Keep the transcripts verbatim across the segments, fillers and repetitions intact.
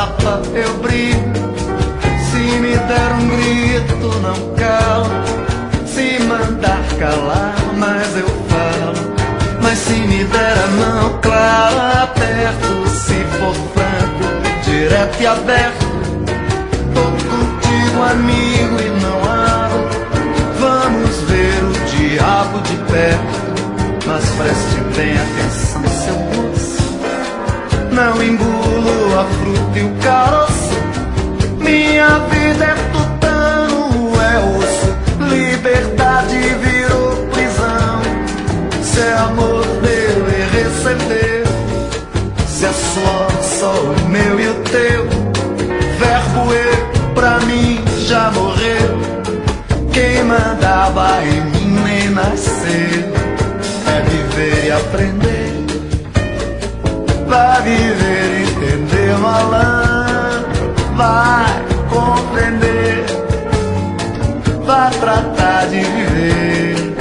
tapa eu brigo. Se me der um grito não calo. Se mandar calar, mas eu falo. Mas se me der a mão, claro, aperto. Se for franco, direto e aberto. Tô contigo, amigo, e não abro. Vamos ver o diabo de perto. Mas preste bem atenção, seu moço. Não engulo a fruta e o caroço. Minha vida é tutano, é osso. Liberdade virou prisão. Se é amor, deu e recebeu. Se é suor, só o meu e o teu. Verbo eu, pra mim, já morreu. Quem mandava em mim nem nasceu. É viver e aprender. Vai viver e entender, malandro. Vai compreender. Vai tratar de viver.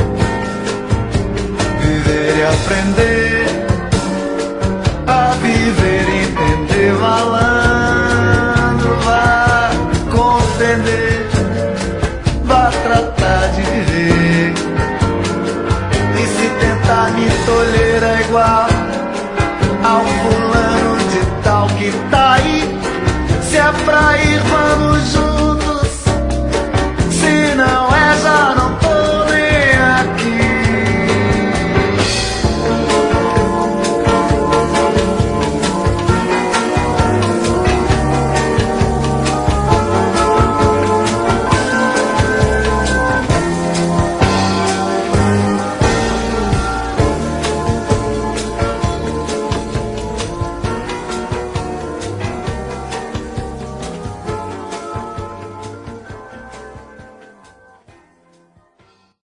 Viver e aprender. A viver e entender, malandro. Vai compreender. Vai tratar de viver. E se tentar me tolher é igual ao fogo